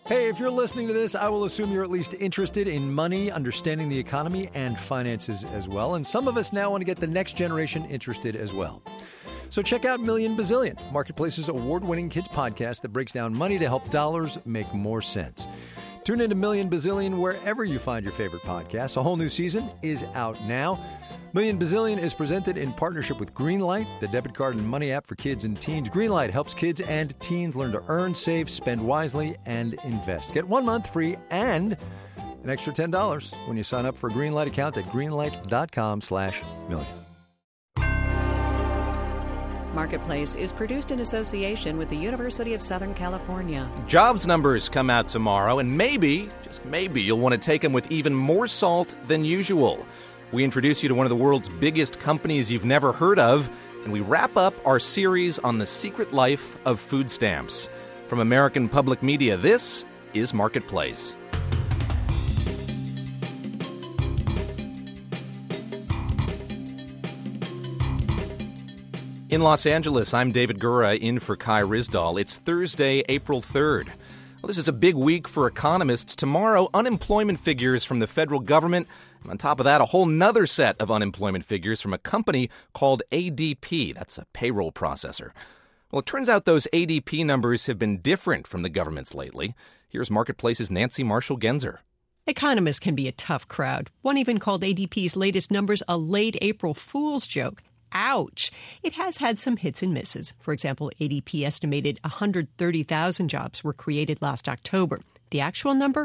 Hey, if you're listening to this, I will assume you're at least interested in money, understanding the economy, and finances as well. And some of us now want to get the next generation interested as well. So check out Million Bazillion, Marketplace's award-winning kids podcast that breaks down money to help dollars make more sense. Tune into Million Bazillion wherever you find your favorite podcasts. A whole new season is out now. Million Bazillion is presented in partnership with Greenlight, the debit card and money app for kids and teens. Greenlight helps kids and teens learn to earn, save, spend wisely, and invest. Get 1 month free and an extra $10 when you sign up for a Greenlight account at greenlight.com/million. Marketplace is produced in association with the University of Southern California. Jobs numbers come out tomorrow, and maybe, just maybe, you'll want to take them with even more salt than usual. We introduce you to one of the world's biggest companies you've never heard of, and we wrap up our series on the secret life of food stamps. From American Public Media, this is Marketplace. In Los Angeles, I'm David Gura in for Kai Ryssdal. It's Thursday, April 3rd. Well, this is a big week for economists. Tomorrow, unemployment figures from the federal government. And on top of that, a whole nother set of unemployment figures from a company called ADP. That's a payroll processor. Well, it turns out those ADP numbers have been different from the government's lately. Here's Marketplace's Nancy Marshall-Genzer. Economists can be a tough crowd. One even called ADP's latest numbers a late April fool's joke. Ouch. It has had some hits and misses. For example, ADP estimated 130,000 jobs were created last October. The actual number,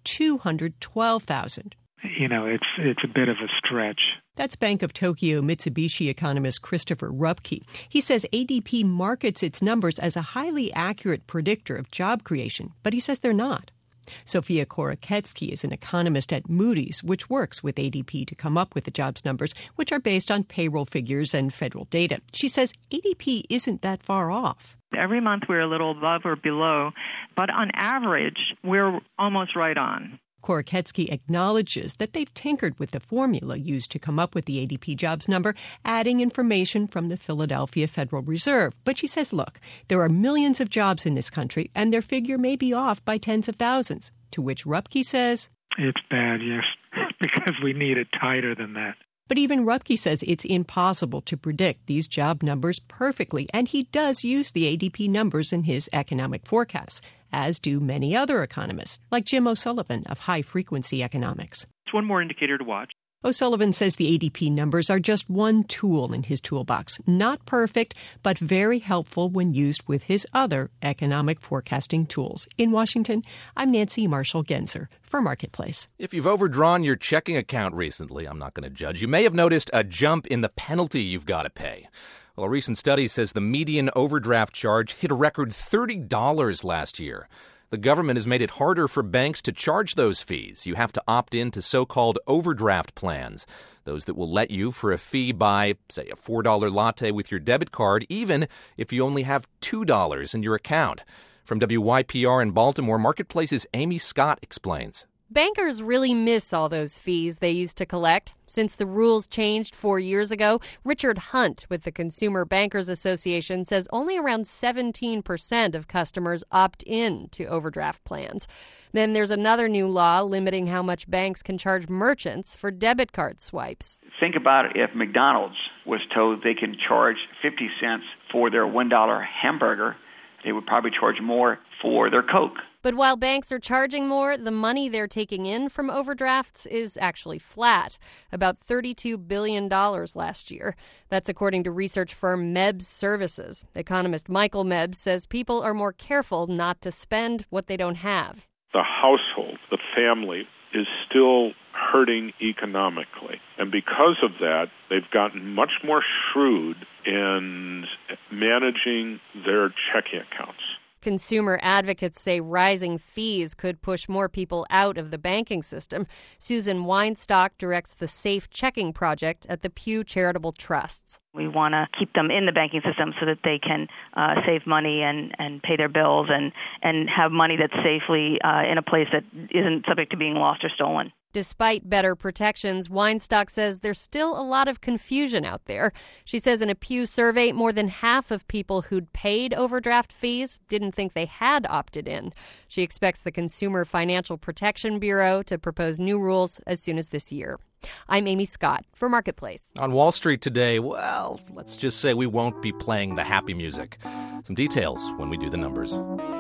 212,000. It's a bit of a stretch. That's Bank of Tokyo Mitsubishi economist Christopher Rupke. He says ADP markets its numbers as a highly accurate predictor of job creation, but he says they're not. Sofia Koraketsky is an economist at Moody's, which works with ADP to come up with the jobs numbers, which are based on payroll figures and federal data. She says ADP isn't that far off. Every month we're a little above or below, but on average, we're almost right on. Koraketsky acknowledges that they've tinkered with the formula used to come up with the ADP jobs number, adding information from the Philadelphia Federal Reserve. But she says, look, there are millions of jobs in this country, and their figure may be off by tens of thousands. To which Rupke says, It's bad, yes, because we need it tighter than that. But even Rupke says it's impossible to predict these job numbers perfectly, and he does use the ADP numbers in his economic forecasts, as do many other economists, like Jim O'Sullivan of High Frequency Economics. It's one more indicator to watch. O'Sullivan says the ADP numbers are just one tool in his toolbox. Not perfect, but very helpful when used with his other economic forecasting tools. In Washington, I'm Nancy Marshall-Genzer for Marketplace. If you've overdrawn your checking account recently, I'm not going to judge. You may have noticed a jump in the penalty you've got to pay. Well, a recent study says the median overdraft charge hit a record $30 last year. The government has made it harder for banks to charge those fees. You have to opt in to so-called overdraft plans, those that will let you, for a fee, buy, say, a $4 latte with your debit card, even if you only have $2 in your account. From WYPR in Baltimore, Marketplace's Amy Scott explains. Bankers really miss all those fees they used to collect. Since the rules changed 4 years ago, Richard Hunt with the Consumer Bankers Association says only around 17% of customers opt in to overdraft plans. Then there's another new law limiting how much banks can charge merchants for debit card swipes. Think about if McDonald's was told they can charge 50 cents for their $1 hamburger, they would probably charge more for their Coke. But while banks are charging more, the money they're taking in from overdrafts is actually flat, about $32 billion last year. That's according to research firm Mebs Services. Economist Michael Mebs says people are more careful not to spend what they don't have. The household, the family, is still hurting economically. And because of that, they've gotten much more shrewd in managing their checking accounts. Consumer advocates say rising fees could push more people out of the banking system. Susan Weinstock directs the Safe Checking Project at the Pew Charitable Trusts. We want to keep them in the banking system so that they can save money and pay their bills and have money that's safely in a place that isn't subject to being lost or stolen. Despite better protections, Weinstock says there's still a lot of confusion out there. She says in a Pew survey, more than half of people who'd paid overdraft fees didn't think they had opted in. She expects the Consumer Financial Protection Bureau to propose new rules as soon as this year. I'm Amy Scott for Marketplace. On Wall Street today, well, let's just say we won't be playing the happy music. Some details when we do the numbers.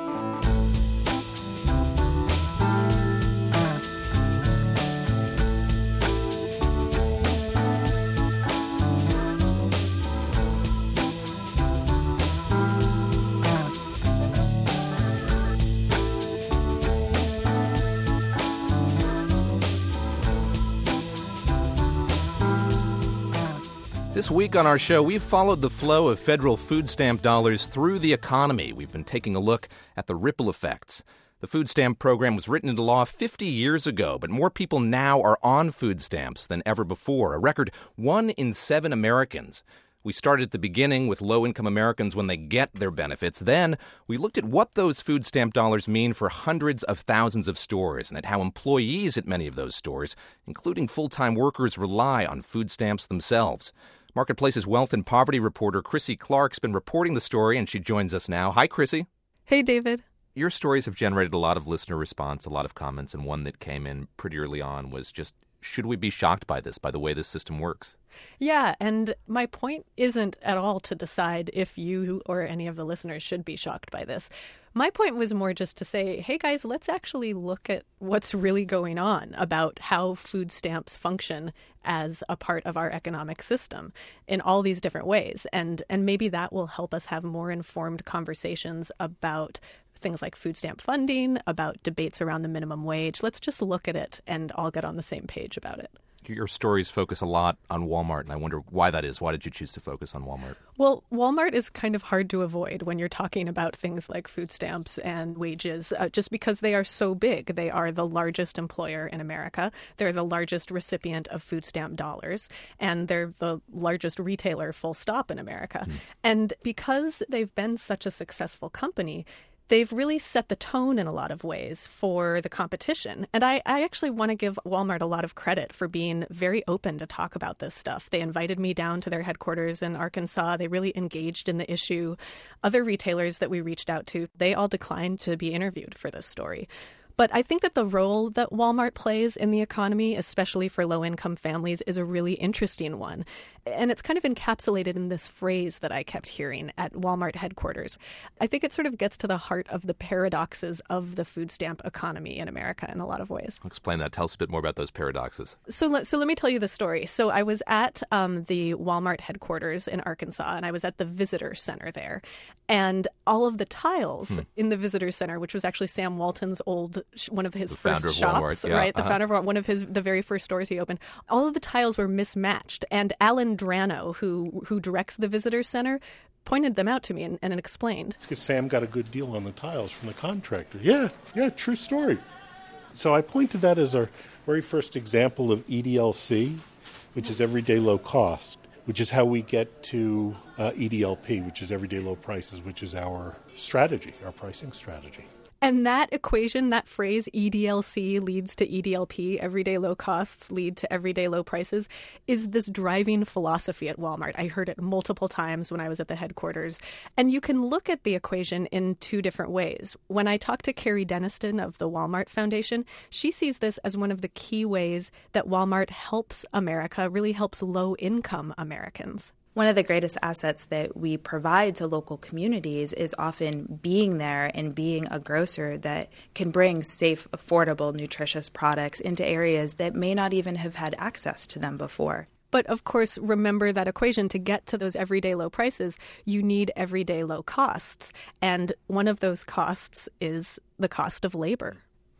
This week on our show, we've followed the flow of federal food stamp dollars through the economy. We've been taking a look at the ripple effects. The food stamp program was written into law 50 years ago, but more people now are on food stamps than ever before. A record 1 in 7 Americans. We started at the beginning with low-income Americans when they get their benefits. Then we looked at what those food stamp dollars mean for hundreds of thousands of stores and at how employees at many of those stores, including full-time workers, rely on food stamps themselves. Marketplace's wealth and poverty reporter Chrissy Clark's been reporting the story, and she joins us now. Hi, Chrissy. Hey, David. Your stories have generated a lot of listener response, a lot of comments, and one that came in pretty early on was just, should we be shocked by this, by the way this system works? Yeah, and my point isn't at all to decide if you or any of the listeners should be shocked by this. My point was more just to say, hey, guys, let's actually look at what's really going on about how food stamps function as a part of our economic system in all these different ways. And maybe that will help us have more informed conversations about things like food stamp funding, about debates around the minimum wage. Let's just look at it and all get on the same page about it. Your stories focus a lot on Walmart, and I wonder why that is. Why did you choose to focus on Walmart? Well, Walmart is kind of hard to avoid when you're talking about things like food stamps and wages, just because they are so big. They are the largest employer in America. They're the largest recipient of food stamp dollars, and they're the largest retailer, full stop, in America. And because they've been such a successful company, they've really set the tone in a lot of ways for the competition. And I actually want to give Walmart a lot of credit for being very open to talk about this stuff. They invited me down to their headquarters in Arkansas. They really engaged in the issue. Other retailers that we reached out to, they all declined to be interviewed for this story. But I think that the role that Walmart plays in the economy, especially for low-income families, is a really interesting one. And it's kind of encapsulated in this phrase that I kept hearing at Walmart headquarters. I think it sort of gets to the heart of the paradoxes of the food stamp economy in America in a lot of ways. Explain that. Tell us a bit more about those paradoxes. So let me tell you the story. So I was at the Walmart headquarters in Arkansas, and I was at the visitor center there. And all of the tiles in the visitor center, which was actually Sam Walton's one of his first shops, right? The founder of one of the very first stores he opened. All of the tiles were mismatched. And Alan Drano, who directs the visitor center, pointed them out to me and explained. It's because Sam got a good deal on the tiles from the contractor. Yeah, true story. So I point to that as our very first example of EDLC, which is everyday low cost, which is how we get to EDLP, which is everyday low prices, which is our strategy, our pricing strategy. And that equation, that phrase, EDLC leads to EDLP, everyday low costs lead to everyday low prices, is this driving philosophy at Walmart. I heard it multiple times when I was at the headquarters. And you can look at the equation in two different ways. When I talked to Carrie Deniston of the Walmart Foundation, she sees this as one of the key ways that Walmart helps America, really helps low-income Americans. One of the greatest assets that we provide to local communities is often being there and being a grocer that can bring safe, affordable, nutritious products into areas that may not even have had access to them before. But of course, remember that equation. To get to those everyday low prices, you need everyday low costs. And one of those costs is the cost of labor.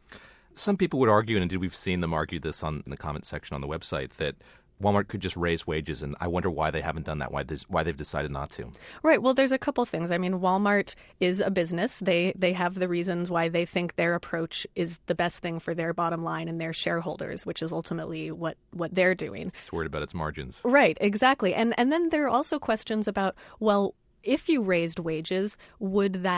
Some people would argue, and indeed we've seen them argue this in the comment section on the website, that Walmart could just raise wages, and I wonder why they haven't done that, why they've decided not to. Right. Well, there's a couple things. I mean, Walmart is a business. They have the reasons why they think their approach is the best thing for their bottom line and their shareholders, which is ultimately what they're doing. It's worried about its margins. Right. Exactly. And then there are also questions about, well, if you raised wages, would that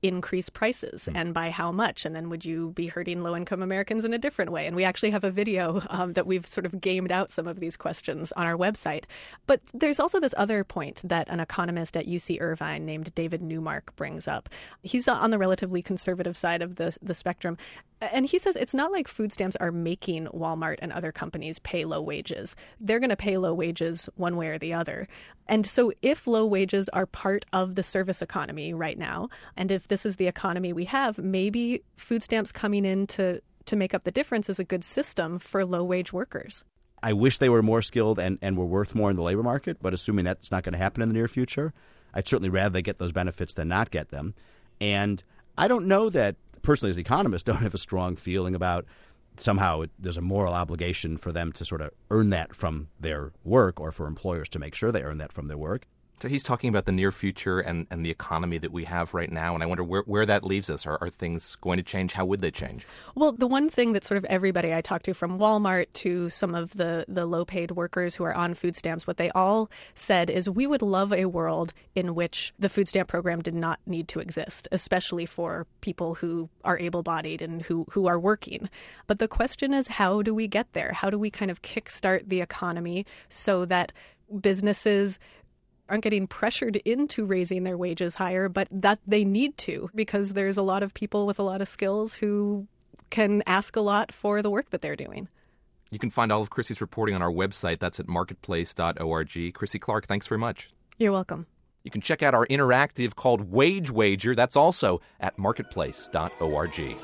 increase prices and by how much? And then would you be hurting low-income Americans in a different way? And we actually have a video that we've sort of gamed out some of these questions on our website. But there's also this other point that an economist at UC Irvine named David Newmark brings up. He's on the relatively conservative side of the spectrum. And he says it's not like food stamps are making Walmart and other companies pay low wages. They're going to pay low wages one way or the other. And so if low wages are part of the service economy right now, and if this is the economy we have, maybe food stamps coming in to make up the difference is a good system for low-wage workers. I wish they were more skilled and were worth more in the labor market, but assuming that's not going to happen in the near future, I'd certainly rather they get those benefits than not get them. And I don't know that, personally as an economist, don't have a strong feeling about somehow there's a moral obligation for them to sort of earn that from their work or for employers to make sure they earn that from their work. So he's talking about the near future and the economy that we have right now, and I wonder where that leaves us. Are things going to change? How would they change? Well, the one thing that sort of everybody I talked to, from Walmart to some of the low-paid workers who are on food stamps, what they all said is we would love a world in which the food stamp program did not need to exist, especially for people who are able-bodied and who are working. But the question is, how do we get there? How do we kind of kickstart the economy so that businesses aren't getting pressured into raising their wages higher, but that they need to, because there's a lot of people with a lot of skills who can ask a lot for the work that they're doing. You can find all of Chrissy's reporting on our website. That's at marketplace.org. Chrissy Clark, thanks very much. You're welcome. You can check out our interactive called Wage Wager. That's also at marketplace.org.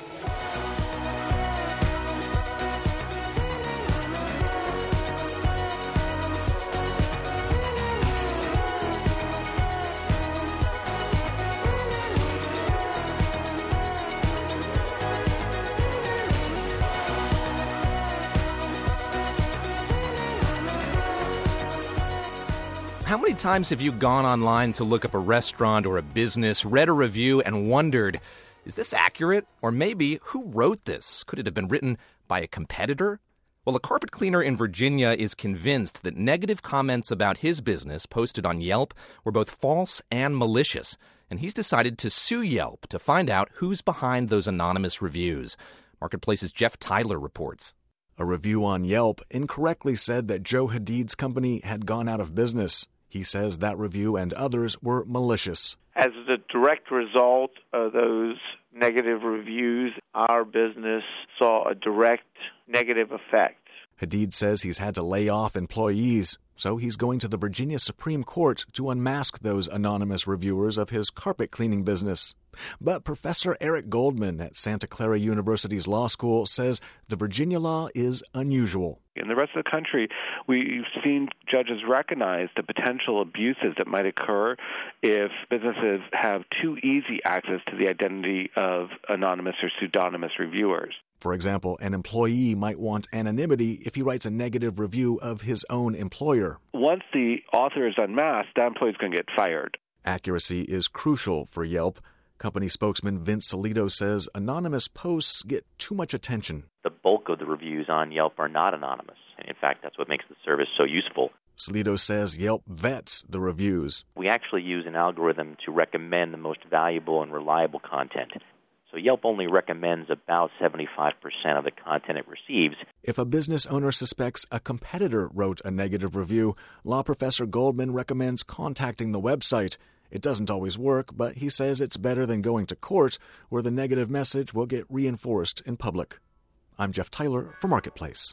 How many times have you gone online to look up a restaurant or a business, read a review, and wondered, is this accurate? Or maybe, who wrote this? Could it have been written by a competitor? Well, a carpet cleaner in Virginia is convinced that negative comments about his business posted on Yelp were both false and malicious, and he's decided to sue Yelp to find out who's behind those anonymous reviews. Marketplace's Jeff Tyler reports. A review on Yelp incorrectly said that Joe Hadid's company had gone out of business. He says that review and others were malicious. As a direct result of those negative reviews, our business saw a direct negative effect. Hadid says he's had to lay off employees, so he's going to the Virginia Supreme Court to unmask those anonymous reviewers of his carpet cleaning business. But Professor Eric Goldman at Santa Clara University's law school says the Virginia law is unusual. In the rest of the country, we've seen judges recognize the potential abuses that might occur if businesses have too easy access to the identity of anonymous or pseudonymous reviewers. For example, an employee might want anonymity if he writes a negative review of his own employer. Once the author is unmasked, that employee is going to get fired. Accuracy is crucial for Yelp. Company spokesman Vince Salido says anonymous posts get too much attention. The bulk of the reviews on Yelp are not anonymous. And in fact, that's what makes the service so useful. Salido says Yelp vets the reviews. We actually use an algorithm to recommend the most valuable and reliable content. So Yelp only recommends about 75% of the content it receives. If a business owner suspects a competitor wrote a negative review, law professor Goldman recommends contacting the website. It doesn't always work, but he says it's better than going to court, where the negative message will get reinforced in public. I'm Jeff Tyler for Marketplace.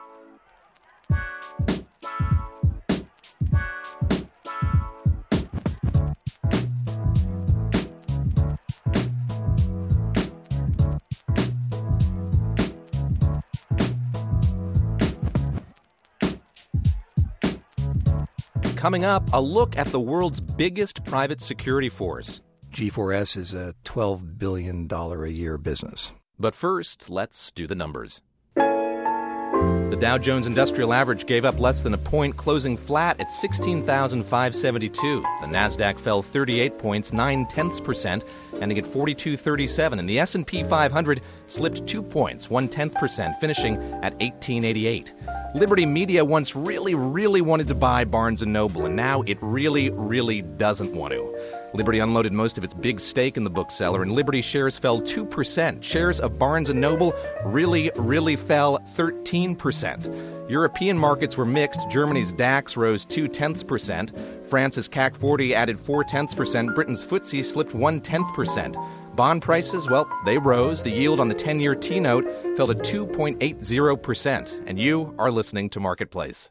Coming up, a look at the world's biggest private security force. G4S is a $12 billion a year business. But first, let's do the numbers. The Dow Jones Industrial Average gave up less than a point, closing flat at 16,572. The Nasdaq fell 38 points, 0.9%, ending at 4237. And the S&P 500 slipped 2 points, 0.1%, finishing at 1888. Liberty Media once really wanted to buy Barnes & Noble, and now it really doesn't want to. Liberty unloaded most of its big stake in the bookseller, and Liberty shares fell 2%. Shares of Barnes & Noble really fell 13%. European markets were mixed. Germany's DAX rose 0.2%. France's CAC 40 added 0.4%. Britain's FTSE slipped 0.1%. Bond prices, well, they rose. The yield on the 10-year T-note fell to 2.80%. And you are listening to Marketplace.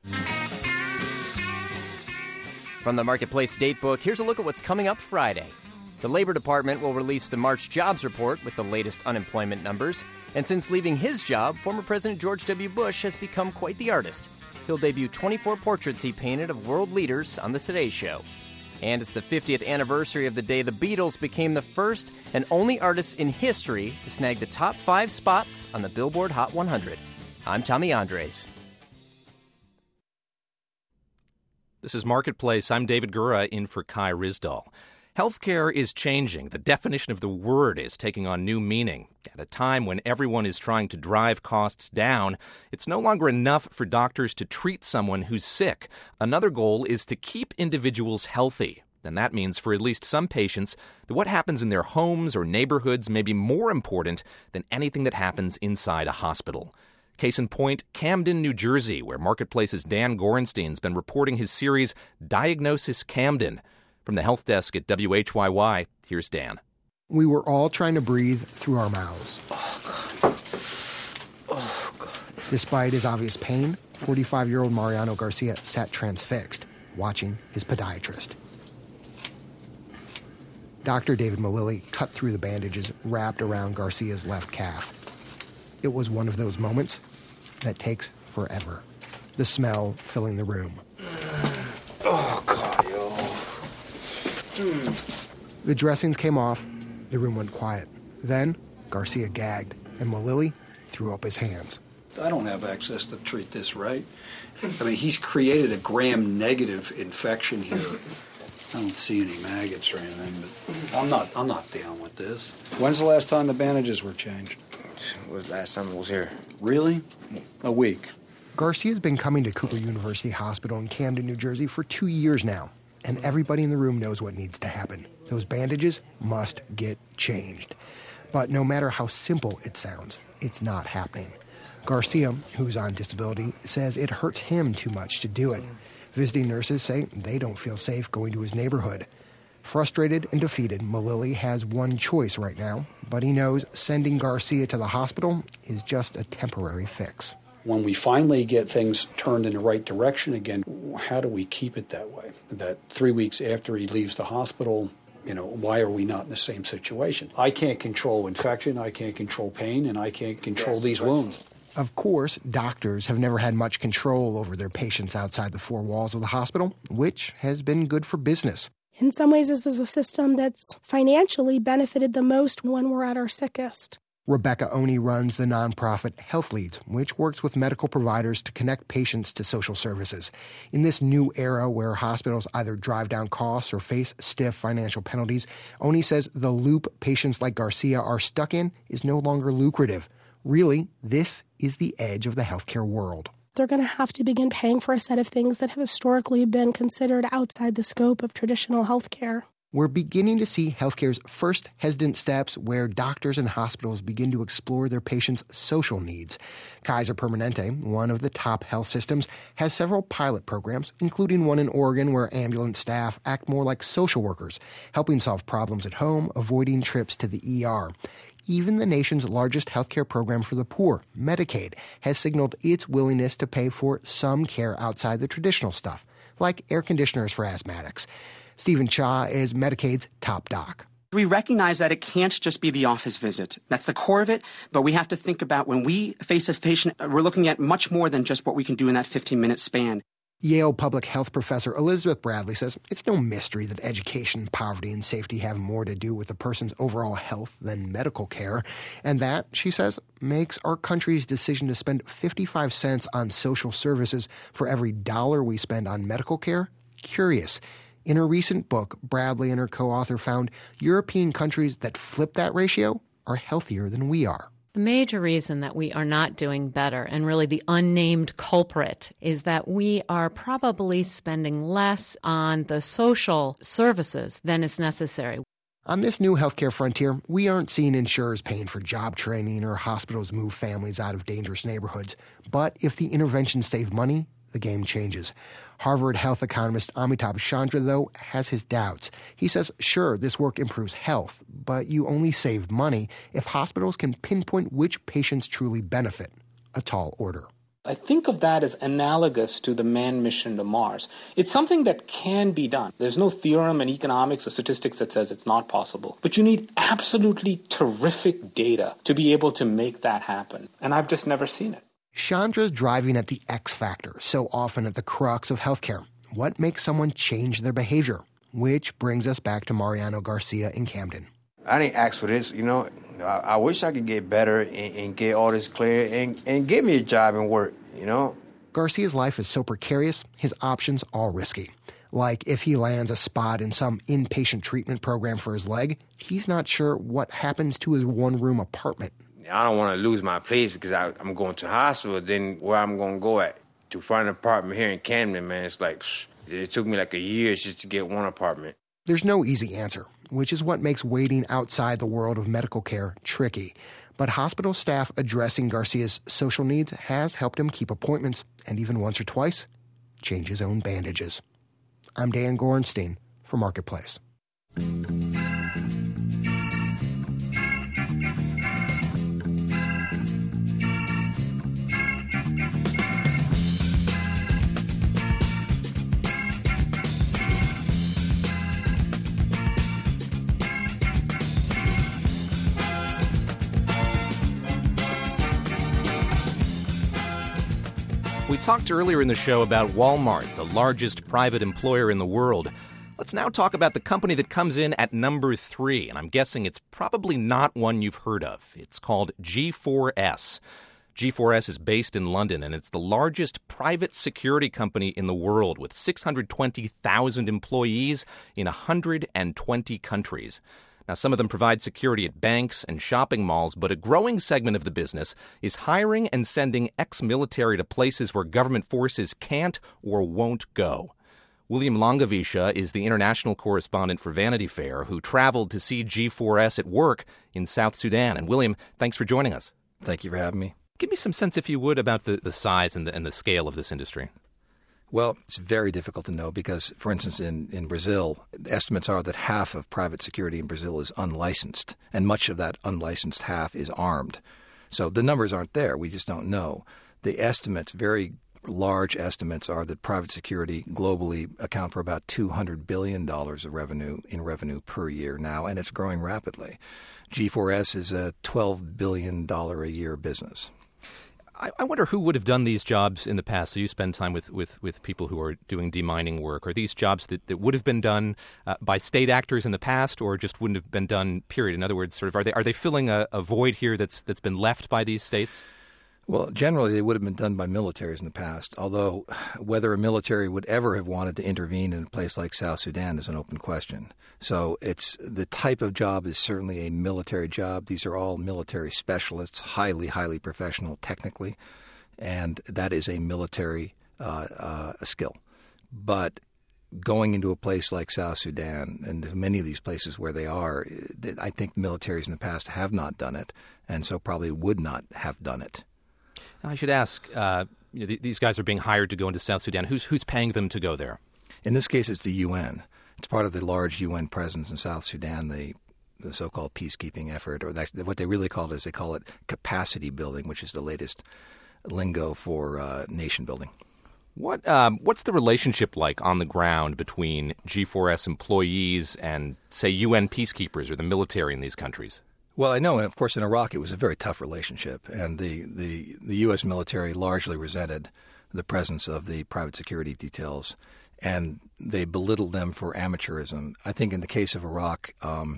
From the Marketplace Datebook, here's a look at what's coming up Friday. The Labor Department will release the March jobs report with the latest unemployment numbers. And since leaving his job, former President George W. Bush has become quite the artist. He'll debut 24 portraits he painted of world leaders on The Today Show. And it's the 50th anniversary of the day the Beatles became the first and only artists in history to snag the top 5 spots on the Billboard Hot 100. I'm Tommy Andres. This is Marketplace. I'm David Gura in for Kai Ryssdal. Healthcare is changing. The definition of the word is taking on new meaning. At a time when everyone is trying to drive costs down, it's no longer enough for doctors to treat someone who's sick. Another goal is to keep individuals healthy. And that means for at least some patients that what happens in their homes or neighborhoods may be more important than anything that happens inside a hospital. Case in point, Camden, New Jersey, where Marketplace's Dan Gorenstein's been reporting his series Diagnosis Camden. From the health desk at WHYY, here's Dan. We were all trying to breathe through our mouths. Oh, God. Oh, God. Despite his obvious pain, 45-year-old Mariano Garcia sat transfixed, watching his podiatrist. Dr. David Malili cut through the bandages wrapped around Garcia's left calf. It was one of those moments that takes forever. The smell filling the room. Oh, God, yo. The dressings came off. The room went quiet. Then Garcia gagged, and Malili threw up his hands. I don't have access to treat this, right? I mean, he's created a gram-negative infection here. I don't see any maggots or anything, but I'm not down with this. When's the last time the bandages were changed? It was last time I was here. Really? A week. Garcia's been coming to Cooper University Hospital in Camden, New Jersey for 2 years now, and everybody in the room knows what needs to happen. Those bandages must get changed. But no matter how simple it sounds, it's not happening. Garcia, who's on disability, says it hurts him too much to do it. Visiting nurses say they don't feel safe going to his neighborhood. Frustrated and defeated, Malili has one choice right now, but he knows sending Garcia to the hospital is just a temporary fix. When we finally get things turned in the right direction again, how do we keep it that way? That 3 weeks after he leaves the hospital, why are we not in the same situation? I can't control infection, I can't control pain, and I can't control these wounds. Of course, doctors have never had much control over their patients outside the four walls of the hospital, which has been good for business. In some ways, this is a system that's financially benefited the most when we're at our sickest. Rebecca Oni runs the nonprofit Health Leads, which works with medical providers to connect patients to social services. In this new era where hospitals either drive down costs or face stiff financial penalties, Oni says the loop patients like Garcia are stuck in is no longer lucrative. Really, this is the edge of the healthcare world. They're going to have to begin paying for a set of things that have historically been considered outside the scope of traditional healthcare. We're beginning to see healthcare's first hesitant steps where doctors and hospitals begin to explore their patients' social needs. Kaiser Permanente, one of the top health systems, has several pilot programs, including one in Oregon where ambulance staff act more like social workers, helping solve problems at home, avoiding trips to the ER. Even the nation's largest healthcare program for the poor, Medicaid, has signaled its willingness to pay for some care outside the traditional stuff, like air conditioners for asthmatics. Stephen Cha is Medicaid's top doc. We recognize that it can't just be the office visit. That's the core of it, but we have to think about when we face a patient, we're looking at much more than just what we can do in that 15-minute span. Yale public health professor Elizabeth Bradley says it's no mystery that education, poverty, and safety have more to do with a person's overall health than medical care. And that, she says, makes our country's decision to spend 55 cents on social services for every dollar we spend on medical care curious. In a recent book, Bradley and her co-author found European countries that flip that ratio are healthier than we are. The major reason that we are not doing better, and really the unnamed culprit, is that we are probably spending less on the social services than is necessary. On this new healthcare frontier, we aren't seeing insurers paying for job training or hospitals move families out of dangerous neighborhoods. But if the interventions save money, the game changes. Harvard health economist Amitabh Chandra, though, has his doubts. He says, sure, this work improves health, but you only save money if hospitals can pinpoint which patients truly benefit. A tall order. I think of that as analogous to the manned mission to Mars. It's something that can be done. There's no theorem in economics or statistics that says it's not possible. But you need absolutely terrific data to be able to make that happen. And I've just never seen it. Chandra's driving at the X factor, so often at the crux of healthcare. What makes someone change their behavior? Which brings us back to Mariano Garcia in Camden. I didn't ask for this, I wish I could get better and get all this clear and get me a job and work, Garcia's life is so precarious, his options are risky. Like if he lands a spot in some inpatient treatment program for his leg, he's not sure what happens to his one-room apartment. I don't want to lose my place because I'm going to hospital. Then where I'm going to go at? To find an apartment here in Camden, man, it's like, it took me like a year just to get one apartment. There's no easy answer, which is what makes waiting outside the world of medical care tricky. But hospital staff addressing Garcia's social needs has helped him keep appointments and even once or twice change his own bandages. I'm Dan Gorenstein for Marketplace. We talked earlier in the show about Walmart, the largest private employer in the world. Let's now talk about the company that comes in at number 3, and I'm guessing it's probably not one you've heard of. It's called G4S. G4S is based in London, and it's the largest private security company in the world with 620,000 employees in 120 countries. Now, some of them provide security at banks and shopping malls, but a growing segment of the business is hiring and sending ex-military to places where government forces can't or won't go. William Langavisha is the international correspondent for Vanity Fair who traveled to see G4S at work in South Sudan. And William, thanks for joining us. Thank you for having me. Give me some sense, if you would, about the size and the scale of this industry. Well, it's very difficult to know because, for instance, in Brazil, estimates are that half of private security in Brazil is unlicensed, and much of that unlicensed half is armed. So the numbers aren't there. We just don't know. The estimates, very large estimates, are that private security globally account for about $200 billion of revenue per year now, and it's growing rapidly. G4S is a $12 billion a year business. I wonder who would have done these jobs in the past. So you spend time with people who are doing demining work. Are these jobs that would have been done by state actors in the past, or just wouldn't have been done, period? In other words, sort of, are they filling a void here that's been left by these states? Well, generally, they would have been done by militaries in the past, although whether a military would ever have wanted to intervene in a place like South Sudan is an open question. So it's the type of job is certainly a military job. These are all military specialists, highly, highly professional technically, and that is a military skill. But going into a place like South Sudan and many of these places where they are, I think the militaries in the past have not done it, and so probably would not have done it. I should ask, these guys are being hired to go into South Sudan. Who's paying them to go there? In this case, it's the UN. It's part of the large UN presence in South Sudan, the so-called peacekeeping effort, or what they really call it is they call it capacity building, which is the latest lingo for nation building. What's the relationship like on the ground between G4S employees and, say, UN peacekeepers or the military in these countries? Well, I know, and of course in Iraq it was a very tough relationship, and the U.S. military largely resented the presence of the private security details, and they belittled them for amateurism. I think in the case of Iraq,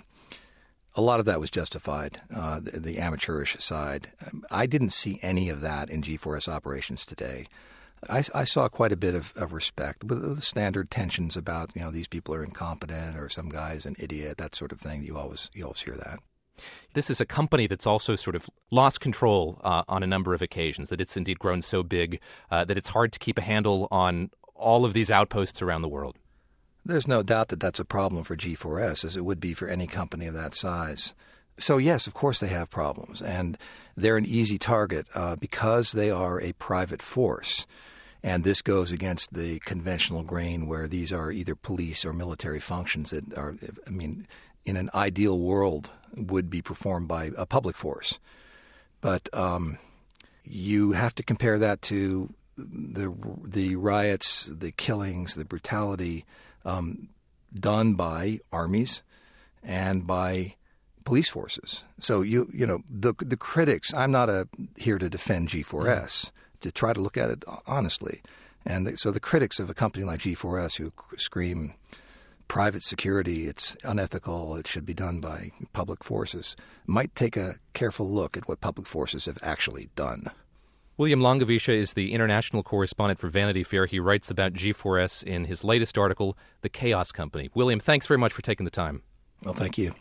a lot of that was justified, the amateurish side. I didn't see any of that in G4S operations today. I saw quite a bit of respect with the standard tensions about, these people are incompetent or some guy's an idiot, that sort of thing. You always hear that. This is a company that's also sort of lost control on a number of occasions, that it's indeed grown so big that it's hard to keep a handle on all of these outposts around the world. There's no doubt that that's a problem for G4S, as it would be for any company of that size. So, yes, of course they have problems, and they're an easy target because they are a private force. And this goes against the conventional grain where these are either police or military functions that are, I mean, in an ideal world would be performed by a public force. But you have to compare that to the riots, the killings, the brutality done by armies and by police forces. So the critics. I'm not here to defend G4S, to try to look at it honestly, and so the critics of a company like G4S who scream private security, it's unethical, it should be done by public forces, might take a careful look at what public forces have actually done. William Langewiesche is the international correspondent for Vanity Fair. He writes about G4S in his latest article, The Chaos Company. William, thanks very much for taking the time. Well, thank you.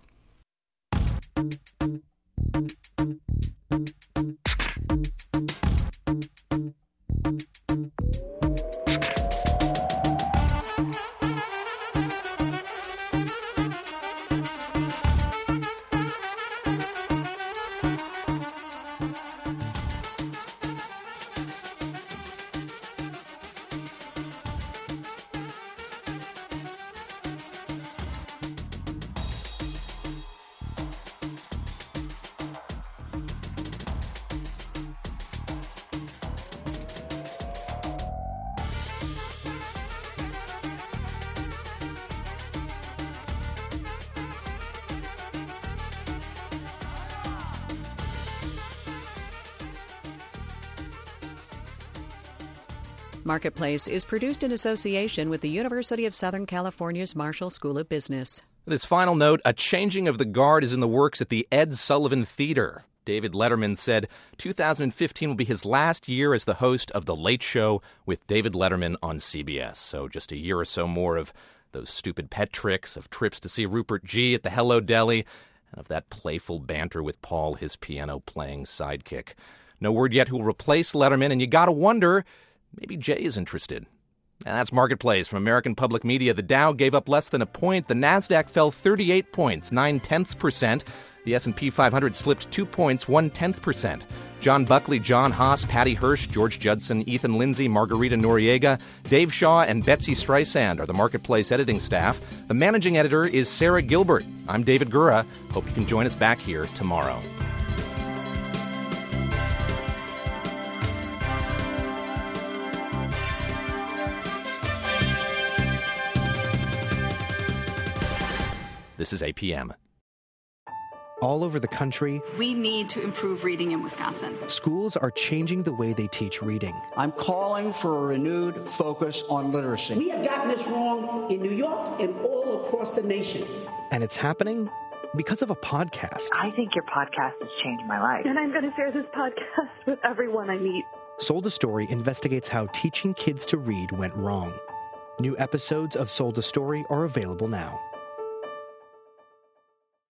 Marketplace is produced in association with the University of Southern California's Marshall School of Business. This final note, a changing of the guard is in the works at the Ed Sullivan Theater. David Letterman said 2015 will be his last year as the host of The Late Show with David Letterman on CBS. So just a year or so more of those stupid pet tricks, of trips to see Rupert G. at the Hello Deli, and of that playful banter with Paul, his piano-playing sidekick. No word yet who will replace Letterman, and you gotta wonder, maybe Jay is interested. And that's Marketplace from American Public Media. The Dow gave up less than a point. The Nasdaq fell 38 points, 0.9%. The S&P 500 slipped 2 points, 0.1%. John Buckley, John Haas, Patty Hirsch, George Judson, Ethan Lindsay, Margarita Noriega, Dave Shaw, and Betsy Streisand are the Marketplace editing staff. The managing editor is Sarah Gilbert. I'm David Gura. Hope you can join us back here tomorrow. This is APM. All over the country, we need to improve reading in Wisconsin. Schools are changing the way they teach reading. I'm calling for a renewed focus on literacy. We have gotten this wrong in New York and all across the nation. And it's happening because of a podcast. I think your podcast has changed my life. And I'm going to share this podcast with everyone I meet. Sold a Story investigates how teaching kids to read went wrong. New episodes of Sold a Story are available now.